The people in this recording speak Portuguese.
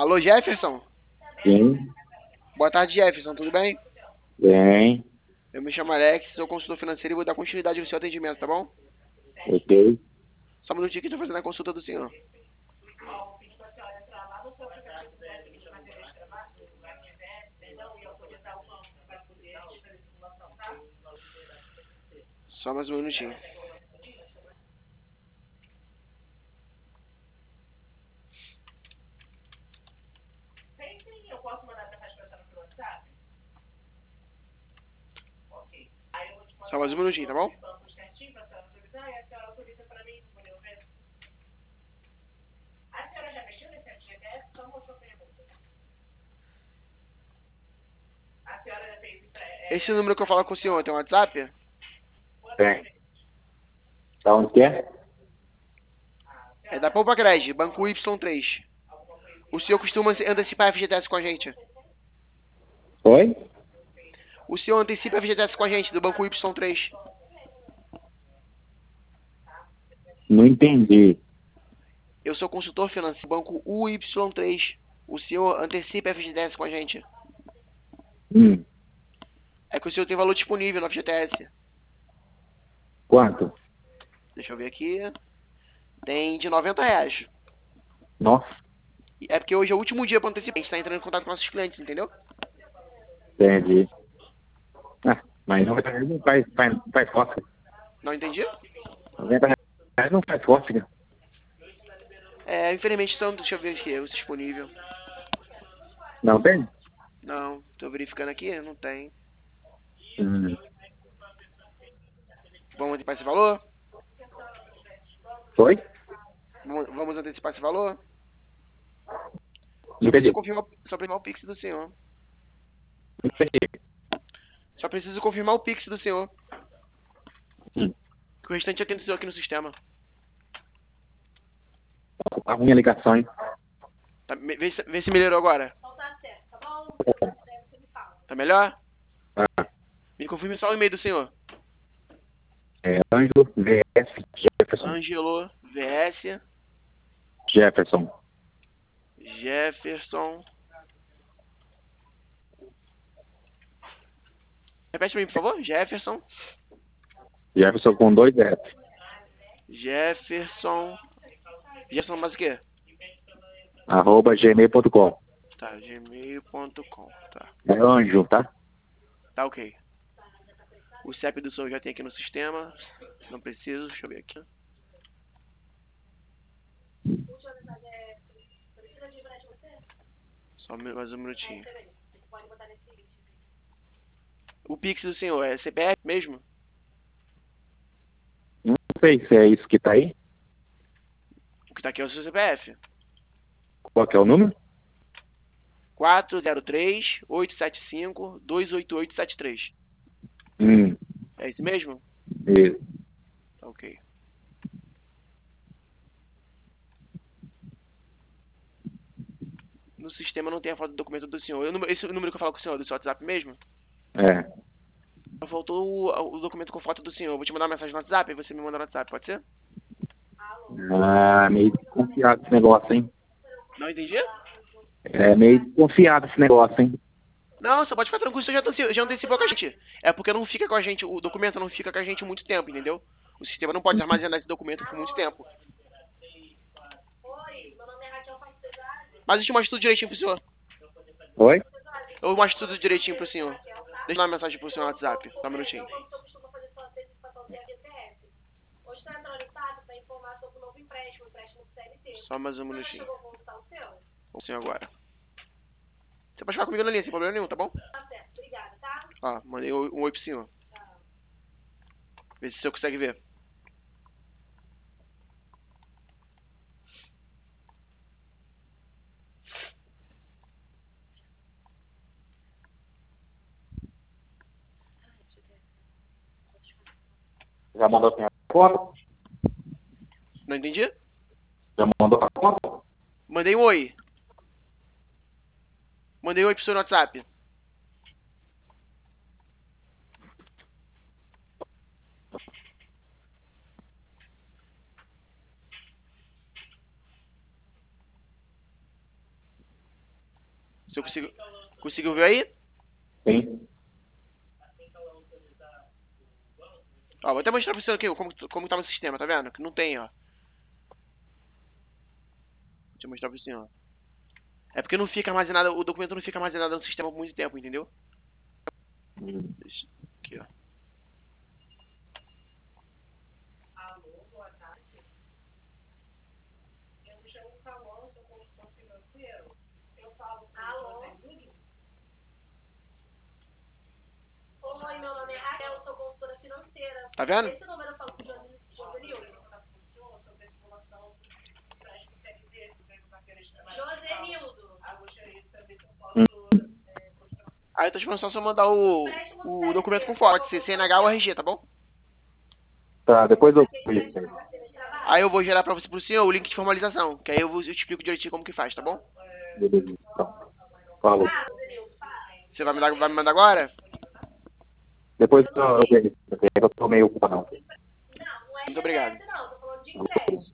Alô, Jefferson? Sim, Boa tarde, Jefferson, tudo bem? bem, Eu me chamo Alex, sou consultor financeiro e vou dar continuidade no seu atendimento, tá bom? ok. Só um minutinho que eu tô fazendo a consulta do senhor. Só mais um minutinho. Só mais um minutinho, tá bom? Esse número que eu falo com o senhor tem um WhatsApp? Bem, tá onde que é? É da Poupa Cred, Banco Y3. O senhor costuma antecipar FGTS com a gente? Oi? O senhor antecipa FGTS com a gente, do Banco Y3. Não entendi. Eu sou consultor financeiro, Banco UY3. O senhor antecipa FGTS com a gente? Hum, É que o senhor tem valor disponível no FGTS. quanto? Deixa eu ver aqui. Tem de R$ 90. Nossa, É porque hoje é o último dia para antecipar. A gente tá entrando em contato com nossos clientes, entendeu? entendi. Ah, mas R$ 90 não faz cócega. Não entendi? R$ 90 não faz cócega. É, infelizmente, então, deixa eu ver aqui, o disponível. Não tem? Não, tô verificando aqui, não tem. Hum, Vamos antecipar esse valor? Oi? Vamos antecipar esse valor? Não entendi. Só confirmar o Pix do senhor. Não entendi. Só preciso confirmar o Pix do senhor. Hum, Que o restante já tem aqui no sistema. tá ruim a ligação, hein? Tá, vê se melhorou agora. Tá melhor? Ah, Me confirme só o e-mail do senhor. é Ângelo VS Jefferson. Angelo VS Jefferson. Jefferson. Repete pra mim, por favor. Jefferson. Jefferson com dois S. Jefferson. Jefferson mais o quê? @gmail.com. Tá, gmail.com. Tá. É Anjo, tá? Tá ok. O CEP do senhor já tem aqui no sistema. Não preciso, deixa eu ver aqui. Só mais um minutinho. O Pix do senhor é CPF mesmo? Não sei se é isso que tá aí. O que tá aqui é o seu CPF. Qual que é o número? 403-875-28873. Hum, É isso mesmo? isso. Tá ok. No sistema não tem a foto do documento do senhor. Esse número que eu falo com o senhor, do seu WhatsApp mesmo? É. Só faltou o documento com foto do senhor. Eu vou te mandar uma mensagem no WhatsApp e você me manda no WhatsApp, pode ser? Ah, meio desconfiado esse negócio, hein? Não entendi? É meio desconfiado esse negócio, hein? Não, você pode ficar tranquilo, você já antecipou com a gente. É porque não fica com a gente, o documento não fica com a gente muito tempo, entendeu? O sistema não pode armazenar esse documento por muito tempo. Mas eu te mostro tudo direitinho pro senhor. Oi? Eu mostro tudo direitinho pro senhor. Deixa eu dar uma mensagem pro senhor no WhatsApp. Só um minutinho. Só mais um minutinho. O senhor agora. Você pode ficar comigo na linha, sem problema nenhum, tá bom? Ó, mandei um oi pro senhor. Vê se o senhor consegue ver. Já mandou a foto? Não entendi? Já mandou a foto? Mandei um oi. Mandei um oi pro senhor no WhatsApp. Se eu consigo... Conseguiu ver aí? Sim. Ó, vou até mostrar pra você aqui como tá no sistema, tá vendo? Que não tem, ó. Deixa eu mostrar pra você, ó. É porque não fica armazenado, o documento não fica armazenado no sistema por muito tempo, entendeu? Deixa, aqui, ó. Oi, meu nome é Raquel, sou consultora financeira. Tá vendo? Esse número eu falo com o Josenildo. Josenildo. Aí eu tô esperando só se eu mandar o documento com foto, pode ser CNH ou RG, tá bom? Tá, depois eu vejo. Aí eu vou gerar pra você pro senhor o link de formalização, que aí eu te explico direitinho como que faz, tá bom? Beleza, então. Falou. Você vai me mandar agora? Depois eu vejo. Eu tô meio ocupado. Não é Muito obrigado. não, tô falando de crédito.